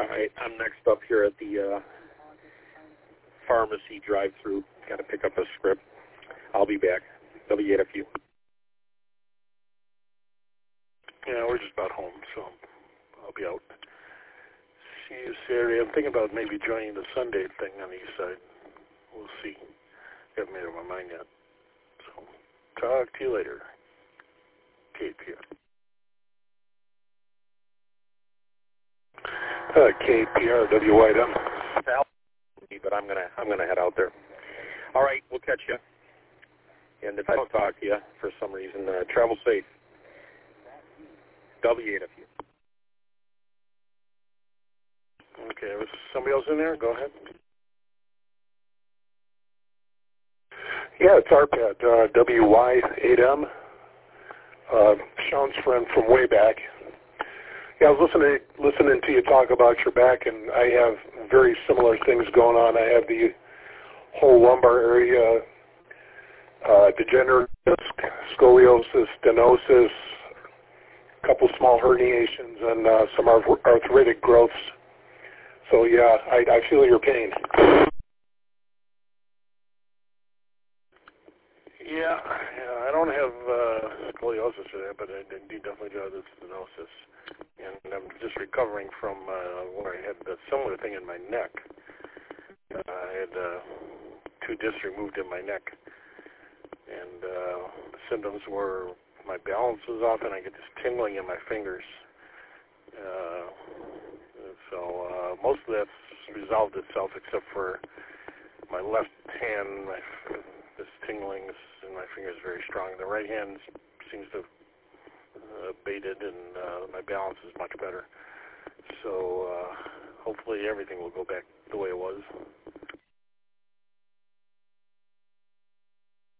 All right, I'm next up here at the pharmacy drive-through. Got to pick up a script. I'll be back. W8FU. Yeah, we're just about home, so I'll be out. See you Saturday. I'm thinking about maybe joining the Sunday thing on the east side. We'll see. Haven't made up my mind yet. So, talk to you later. KPR. KPR, WYM. But I'm gonna head out there. All right, we'll catch you. And if I don't talk to you for some reason, travel safe. W8FU. Okay, was somebody else in there? Go ahead. Yeah, it's Arpad, WY8M. Sean's friend from way back. Yeah, I was listening to you talk about your back, and I have very similar things going on. I have the whole lumbar area, degenerative disc, scoliosis, stenosis, a couple small herniations, and some arthritic growths. So yeah, I feel your pain. Yeah, I don't have scoliosis or that, but I do definitely have the stenosis. And I'm just recovering from where I had a similar thing in my neck. I had 2 discs removed in my neck. And the symptoms were my balance was off and I get this tingling in my fingers. So most of that's resolved itself except for my left hand, this tingling in my fingers is very strong. The right hand seems to have abated, and my balance is much better. So hopefully everything will go back the way it was.